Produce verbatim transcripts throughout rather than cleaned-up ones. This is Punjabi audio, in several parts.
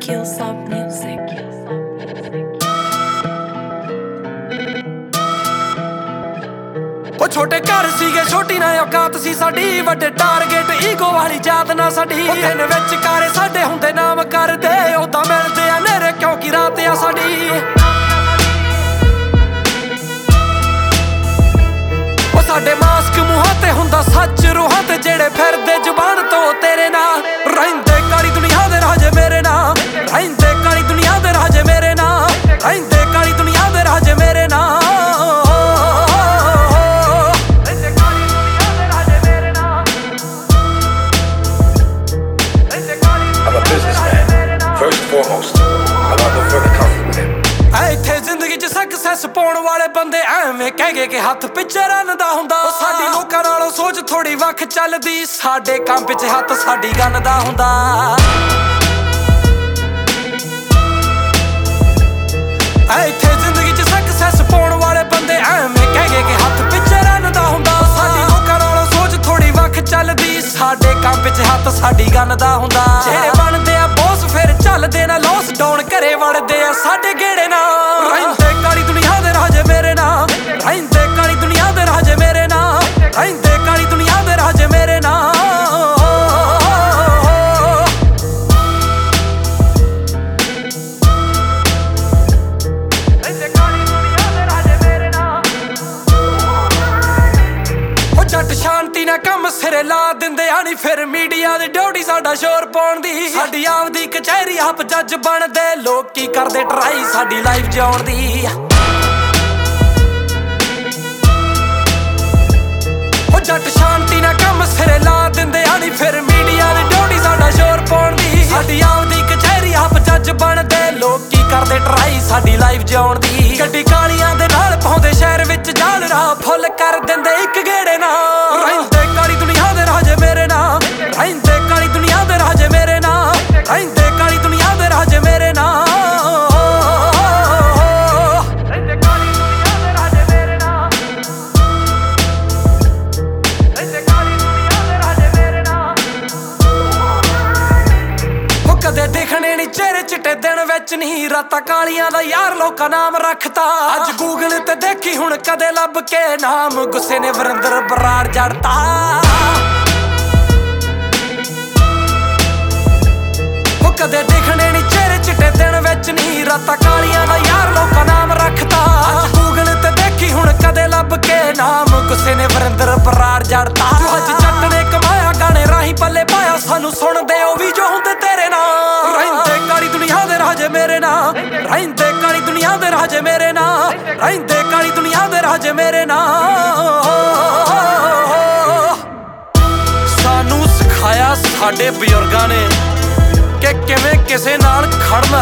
Killsop Music. ਉਹ ਛੋਟੇ ਘਰ ਸੀਗੇ ਛੋਟੀ ਨਾ ਔਕਾਤ ਸੀ ਸਾਡੀ, ਵੱਡੇ ਟਾਰਗੇਟ ਈਗੋ ਵਾਲੀ ਜਾਤ ਨਾ ਸਾਡੀ। ਉਹ ਦਿਨ ਵਿੱਚ ਕਾਰੇ ਸਾਡੇ ਹੁੰਦੇ ਨਾਮ ਕਰਦੇ, ਉਦਾਂ ਮਿਲਦੇ ਆ ਨੇਰੇ ਕਿਉਂਕਿ ਰਾਤ ਆ ਸਾਡੀ। ਉਹ ਸਾਡੇ ਮਾਸਕ ਮੂੰਹਾਂ ਤੇ ਹੁੰਦਾ ਸੱਚ ਰੂਹਾਂ ਤੇ, ਜਿਹੜੇ ਫਿਰਦੇ ਜ਼ੁਬਾਨ ਤੋਂ ਤੇਰੇ ਨਾਲ ਰਹਿੰਦੇ ਕਾਲੀ ਦੁਨੀਆ ਦੇ ਰਾਜੇ ਮੇਰੇ ਨਾਲ, ਰਹਿੰਦੇ ਕਾਲੀ ਦੁਨੀਆ ਦੇ ਰਾਜੇ ਮੇਰੇ ਨਾਲ, ਰਹਿੰਦੇ ਕਾਲੀ ਦੁਨੀਆ ਦੇ ਰਾਜੇ ਮੇਰੇ ਨਾਲ। ਇੱਥੇ ਜ਼ਿੰਦਗੀ 'ਚ ਸਕਸੈਸ ਪਾਉਣ ਵਾਲੇ ਬੰਦੇ ਐਵੇਂ ਕਹਿ ਗਏ ਕਿ ਹੱਥ ਪਿੱਛੇ ਰੰਨਦਾ ਹੁੰਦਾ। ਉਹ ਸਾਡੀ ਲੋਕਾਂ ਨਾਲੋਂ ਸੋਚ ਥੋੜੀ ਵੱਖ ਚੱਲਦੀ, ਸਾਡੇ ਕੰਮ ਪਿੱਛੇ ਹੱਥ ਸਾਡੀ ਗੰਨ ਦਾ ਹੁੰਦਾ। ਇੱਥੇ ਜ਼ਿੰਦਗੀ 'ਚ ਸਕਸੈਸ ਪਾਉਣ ਵਾਲੇ ਬੰਦੇ ਐਵੇਂ ਕਹਿ ਗਏ ਕਿ ਹੱਥ ਪਿੱਛੇ ਰੰਨਦਾ ਹੁੰਦਾ। ਸਾਡੀ ਲੋਕਾਂ ਨਾਲੋਂ ਸੋਚ ਥੋੜੀ ਵੱਖ ਚੱਲਦੀ, ਸਾਡੇ ਕੰਮ ਪਿੱਛੇ ਹੱਥ ਸਾਡੀ ਗੰਨ ਦਾ ਹੁੰਦਾ। ਜਿਹੜੇ ਬਣਦੇ ਆ ਬੌਸ ਫਿਰ ਚੱਲਦੇ ਨਾ ਲੋਸ ਡਾਊਨ, ਘਰੇ ਵੜਦੇ ਆ ਸਾਡੇ ਗੇੜੇ ਨਾਲ। ਰਹਿੰਦੇ ਕਾਲੀ ਦੁਨੀਆ ਦੇ ਰਾਜੇ ਮੇਰੇ ਨਾਲ, ਰਹਿੰਦੇ ਕਾਲੀ ਦੁਨੀਆ ਦੇ ਰਾਜੇ ਮੇਰੇ ਨਾਲ, ਰਹਿੰਦੇ ਕਾਲੀ ਦੁਨੀਆ ਦੇ ਰਾਜੇ ਮੇਰੇ ਨਾਲ। ਜੱਟ ਸ਼ਾਂਤੀ ਨਾਲ ਕੰਮ ਸਿਰੇ ਲਾ ਦਿੰਦੇ ਆ ਨੀ, ਫਿਰ ਮੀਡੀਆ ਦੀ ਡਿਊਟੀ ਸਾਡਾ ਸ਼ੋਰ ਪਾਉਣ ਦੀ। ਸਾਡੀ ਆਪਦੀ ਕਚਹਿਰੀ ਆਪ ਜੱਜ ਬਣਦੇ, ਲੋਕ ਕੀ ਕਰਦੇ ਟਰਾਈ ਸਾਡੀ ਲਾਈਫ ਜਿਉਣ ਦੀ। ਉਹ ਜੱਟ ਸ਼ਾਂਤੀ ਨਾਲ ਕੰਮ ਸਿਰੇ ਲਾ ਦਿੰਦੇ ਆ ਨੀ, ਫਿਰ ਮੀਡੀਆ ਦੀ ਡਿਊਟੀ ਸਾਡਾ ਸ਼ੋਰ ਪਾਉਣ ਦੀ। ਸਾਡੀ ਆਪਦੀ ਕਚਹਿਰੀ ਆਪ ਜੱਜ ਬਣਦੇ, ਲੋਕ ਕੀ ਕਰਦੇ ਟਰਾਈ ਸਾਡੀ ਲਾਈਫ ਜਿਉਣ ਦੀ। ਗੱਡੀ ਕਾਲੀਆਂ ਦੇ ਨਾਲ ਪਾਉਂਦੇ ਸ਼ਹਿਰ ਵਿੱਚ ਜਾਲ, ਰਾਹ ਫੁੱਲ ਕਰ ਦਿੰਦੇ ਇੱਕ ਗੇੜੇ ਨਾਲ। ਰਹਿੰਦੇ ਕਾਲੀ ਦੁਨੀਆ ਦੇ ਰਾਜੇ ਮੇਰੇ ਨਾਲ, ਰਹਿੰਦੇ ਕਾਲੀ ਦੁਨੀਆ ਦੇ ਰਾਜੇ ਮੇਰੇ ਨਾਲ, ਰਹਿੰਦੇ ਕਾਲੀ ਦੁਨੀਆ ਦੇ ਰਾਜੇ ਮੇਰੇ ਨਾਲ। ਰਹਿੰਦੇ ਕਾਲੀ ਦੁਨੀਆ ਦੇ ਰਾਜੇ ਮੇਰੇ ਨਾਲ, ਰਹਿੰਦੇ ਕਾਲੀ ਦੁਨੀਆ ਦੇ ਰਾਜੇ ਮੇਰੇ ਨਾਲ। ਉਹ ਕਦੇ ਦੇਖਣੇ ਨੀ ਚਿਹਰੇ ਚਿੱਟੇ ਦਿਨ ਵਿੱਚ ਨਹੀਂ, ਰਾਤਾਂ ਕਾਲੀਆਂ ਦਾ ਯਾਰ ਲੋਕਾਂ ਨਾਮ ਰੱਖਤਾ। ਅੱਜ ਗੂਗਲ ਤੇ ਦੇਖੀ ਹੁਣ ਕਦੇ ਲੱਭ ਕੇ ਨਾਮ, ਗੁੱਸੇ ਨੇ ਵਰਿੰਦਰ ਬਰਾੜ ਜੜਤਾ। ਉਹ ਕਦੇ ਦੇਖਣੇ ਨੀ ਚਿਹਰੇ ਚਿੱਟੇ ਦਿਨ ਵਿੱਚ ਨਹੀਂ, ਰਾਤਾਂ ਕਾਲੀਆਂ ਦਾ ਯਾਰ ਲੋਕਾਂ ਨਾਮ ਰੱਖਤਾ। ਅੱਜ ਗੂਗਲ ਤੇ ਦੇਖੀ ਹੁਣ ਕਦੇ ਲੱਭ ਕੇ ਨਾਮ, ਗੁੱਸੇ ਨੇ ਵਰਿੰਦਰ ਬਰਾੜ ਜੜਤਾ। ਜੋ ਅੱਜ ਜੱਟ ਨੇ ਕਮਾਇਆ ਗਾਣੇ ਰਾਹੀਂ ਪੱਲੇ ਪਾਇਆ, ਸਾਨੂੰ ਸੁਣਦੇ ਉਹ ਵੀ ਜੋ ਹੁੰਦੇ ਤੇਰੇ ਨਾਲ। ਰਹਿੰਦੇ ਕਾਲੀ ਦੁਨੀਆ ਦੇ ਰਾਜੇ ਮੇਰੇ ਨਾਲ, ਰਹਿੰਦੇ ਕਾਲੀ ਦੁਨੀਆ ਦੇ ਰਾਜੇ ਮੇਰੇ ਨਾਲ, ਰਹਿੰਦੇ ਕਾਲੀ ਦੁਨੀਆ ਦੇ ਰਾਜੇ ਮੇਰੇ ਨਾਲ। ਸਾਨੂੰ ਸਿਖਾਇਆ ਸਾਡੇ ਬਜ਼ੁਰਗਾਂ ਨੇ ਕਿ ਕਿਵੇਂ ਕਿਸੇ ਨਾਲ ਖੜਨਾ।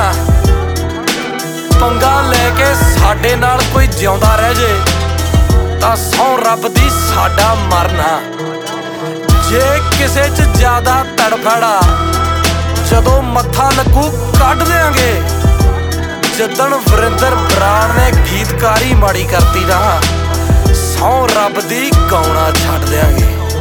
ਪੰਗਾ ਲੈ ਕੇ ਸਾਡੇ ਨਾਲ ਕੋਈ ਜਿਉਂਦਾ ਰਹਿ ਜੇ ਤਾਂ ਸਹੁੰ ਰੱਬ ਦੀ ਸਾਡਾ ਮਰਨਾ। ਜੇ ਕਿਸੇ 'ਚ ਜ਼ਿਆਦਾ ਤੜਫੜਾ ਜਦੋਂ ਮੱਥਾ ਲੱਗੂ ਕੱਢ ਦਿਆਂਗੇ। ਜਿੱਦਣ ਵਰਿੰਦਰ ਬਰਾੜ ਨੇ ਗੀਤਕਾਰੀ ਮਾੜੀ ਕਰਤੀ ਨਾ, ਸਹੁੰ ਰੱਬ ਦੀ ਗਾਉਣਾ ਛੱਡ ਦਿਆਂਗੇ।